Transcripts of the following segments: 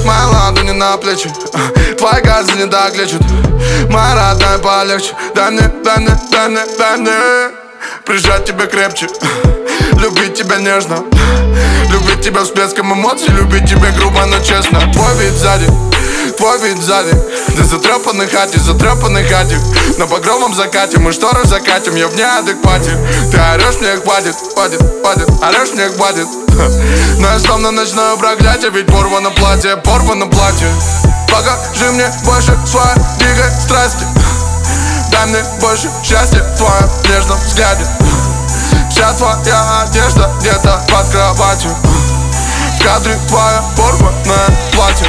Мои ладони на плечи, твои газы не доглечат. Моя родная, полегче. Дай мне, дай мне, дай мне, дай мне прижать тебя крепче, любить тебя нежно, любить тебя всплеском эмоций, любить тебя грубо, но честно. Твой вид сзади, ты затрепанный хатик. На багровом закате мы шторы закатим, я в неадеквате. Ты орешь, мне хватит, орешь, мне хватит. Но я словно ночное проклятие, ведь порвано платье. Покажи мне больше своей дикой страсти, дай мне больше счастья в твоем нежном взгляде. Вся твоя одежда где-то под кроватью, в кадре твое порванное платье.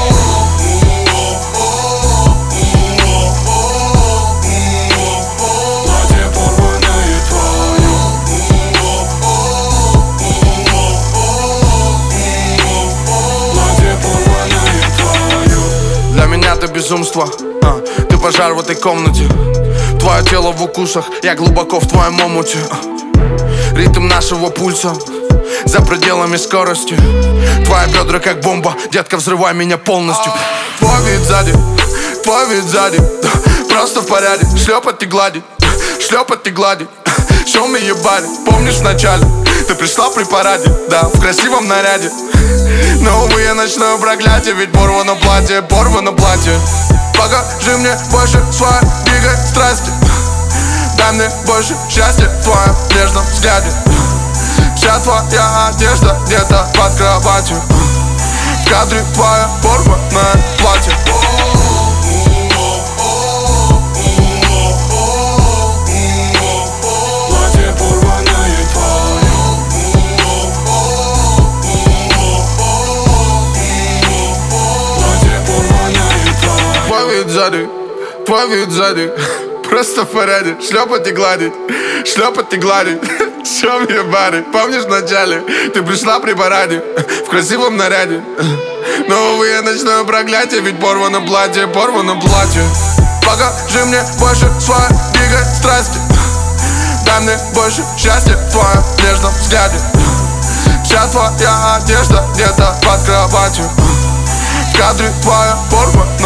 Для меня ты безумство, ты пожар в этой комнате. Твое тело в укусах, я глубоко в твоем омуте. Ритм нашего пульса за пределами скорости. Твои бедра как бомба, детка, взрывай меня полностью. Твой вид сзади, просто в порядке. Шлепать и гладить, show me your body. Помнишь вначале, ты пришла при параде, да, в красивом наряде. Но, увы, я ночное проклятие, ведь порвано платье. Покажи мне больше своей дикой страсти, дай мне больше счастья в твоем нежном взгляде. Вся твоя одежда где-то под кроватью, в кадре твое порванное платье. Твой вид сзади, просто в порядке. Шлепать и гладить, show me your body. Помнишь вначале, ты пришла при параде, в красивом наряде. Но, увы, я ночное проклятие, ведь порвано платье. Покажи мне больше своей дикой страсти, дай мне больше счастья в твоем нежном взгляде. Вся твоя одежда где-то под кроватью, в кадре твое порванное